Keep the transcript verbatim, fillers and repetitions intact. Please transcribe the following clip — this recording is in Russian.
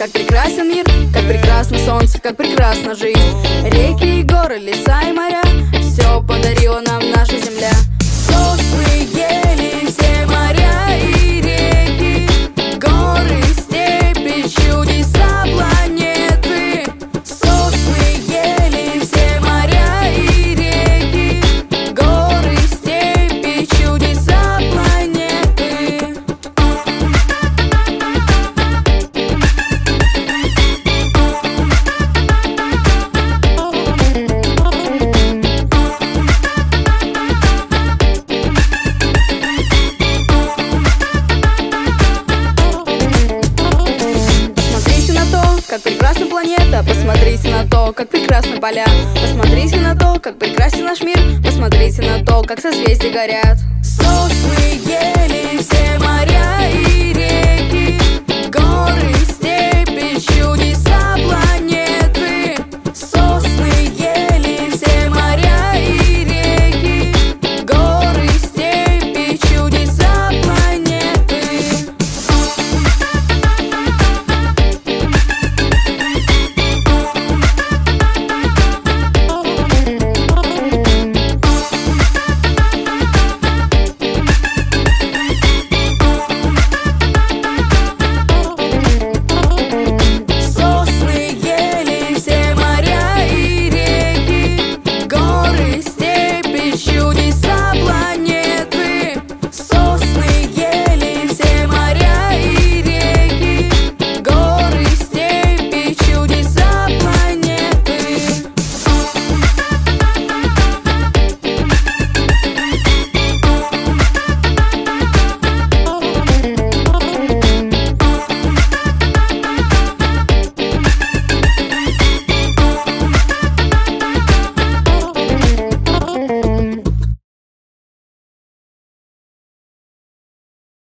как прекрасен мир, как прекрасно солнце, как прекрасна жизнь. Реки и горы, леса и моря, все подарила нам наша земля. Сосны, ели, все моря и реки, горы, степи, чудеса планеты. Сосны, ели, все моря и реки, горы, степи, чудеса планеты. Как прекрасна планета, посмотрите на то, как прекрасны поля. Посмотрите на то, как прекрасен наш мир. Посмотрите на то, как созвездия горят. Сосны,